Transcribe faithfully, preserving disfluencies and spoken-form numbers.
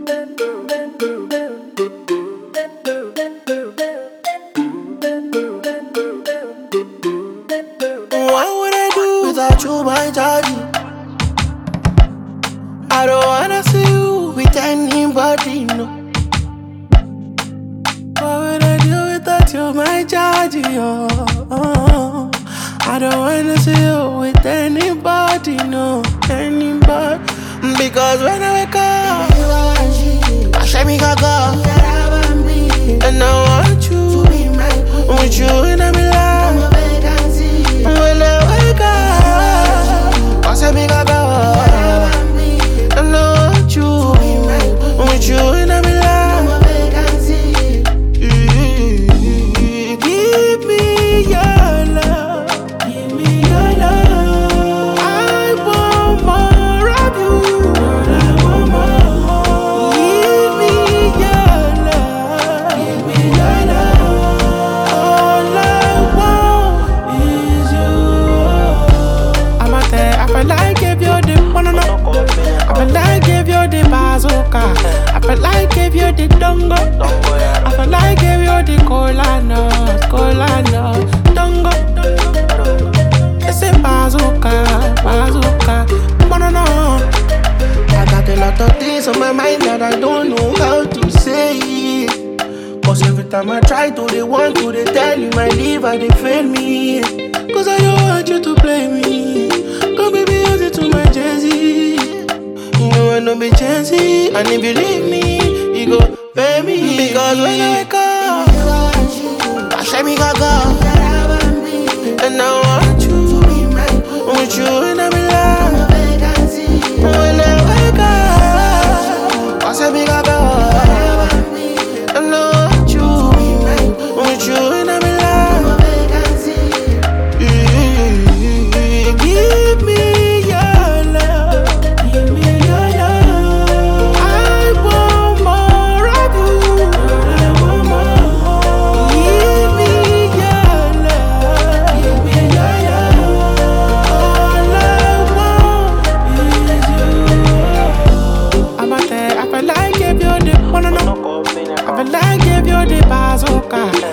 What would I do without you, my daddy? I don't wanna see you with anybody, no. What would I do without you, my daddy? Oh, oh. I don't wanna see you with anybody, no, anybody. Because when I wake up, I shake me gaga, and I want you, with you in my life. When I wake up, I shake me gaga, and I want you, with you in my life. Give me your love, give me your love. I want more of you. I want more. Give me your love, give me your love. All I want is you. I'm out there, I feel like if you're the one on I feel like if you're the bazooka. I feel like if you're the dongo. I feel like if you're the cola nut, cola nut, dongo. It's a bazooka, bazooka, banana. I got a lot of things on my mind that I don't know how to say it. Cause every time I try to, they want to, they tell you my liver, they fail me. Cause I don't want you to play me. Come baby, use it to my jersey. You know I don't be chancy. And if you leave me, you go pay me. Because when I wake up, I shake me gaga, and I want you, with you in my life. When I wake up, I shake me gaga, and I want you, with you in my life. Give me your love, give me your love. I want more of you. I want more. Give me your love, give me your love. All I want is you. I'm out there, I feel like if you're the one, no, no. I feel like if you're the bazooka.